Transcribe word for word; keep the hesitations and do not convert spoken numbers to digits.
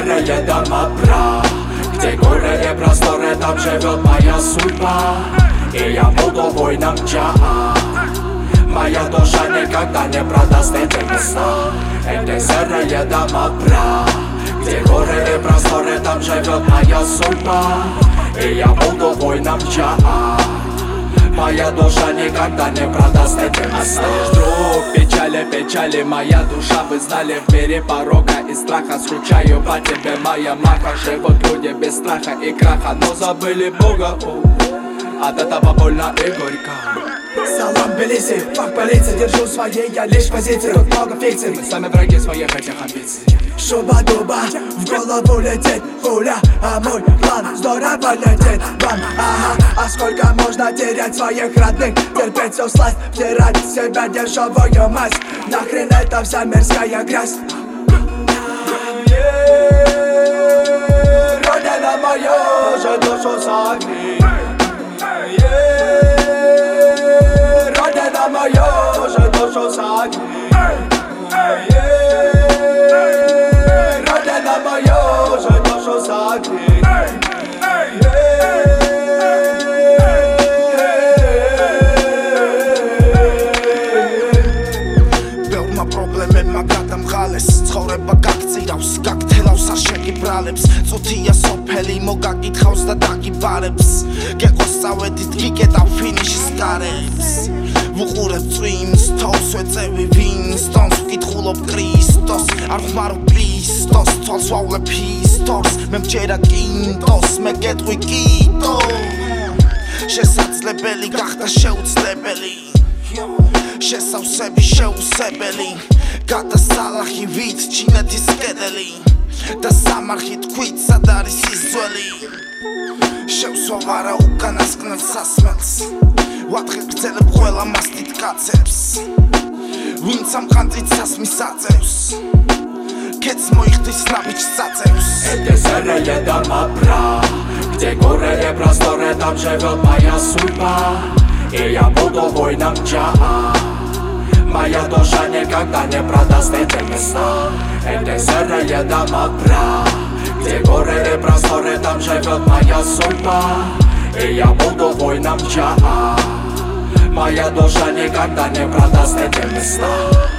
серые дома прав, где горы и просторы, там живет моя судьба. И я буду воином Джаа. Моя душа никогда не продаст эти места. Эти серые дома прав, где горы и просторы, там живет моя судьба. И я буду воином Джаа. Моя душа никогда не продаст эти места. Друг, печали, печали, моя душа, вы знали, в мире порога и страха. Скучаю по тебе, моя маха. Живут люди без страха и краха, но забыли Бога. От этого больно и горько. Салам, Тбилиси, фак полиции, держу своей я лишь позиции. Тут много фикций, мы сами враги своих этих амбиций. Шуба-дуба, в голову летит пуля, а мой план здорово летит вам. Ага, а сколько можно терять своих родных, терпеть всю сласть, втирать в себя дешевую мазь. Нахрен это вся мирская грязь. Родина моя же душу согни. Родина моя же душу согни. Родина моя же душу согни. Ბევრმა პრობლემებმა გადამღალეს, ცხოვრება გაგწირავს, გაგთელავს არ შეგიბრალებს. წუთია სოფელი მოგაკითხავს და დაგიბარებს. გეყოს წავედით, გიკეტავ ფინიშის გარებს. ვუყურებ წვიმს, თავს ვეწევი ვინსტონს, ვკითხულობ კრისტოს, არ ხმარო პლისტოს, თვალს ვავლებ ჰისტორს, მე მჯერა კინტოს, მე გეტყვი კიტო. შესაძლებელი გახდა შეუძლებელი, შესავსები შეუსებელი, გადასალახი ვით ჩინეთის კედელი და სამარხი თქვით სად არის ის ძველი. შევსვა ვარა უკანასკნელ სასმელს, ვათხე გრძელებ ყველა მასტით კაცებს, ვინც ამ ხანძით სასმის აწევს, კეთს მოიხდის ნაბიჯს წაწევს. Эти серые дома прав, где горы и просторы, там живет моя судьба. И я буду воином Джаа. Моя душа никогда не продаст эти места. Эти серые дома прав, где горы и просторы, там живет моя судьба. И я буду воином Джаа. Моя душа никогда не продаст эти места.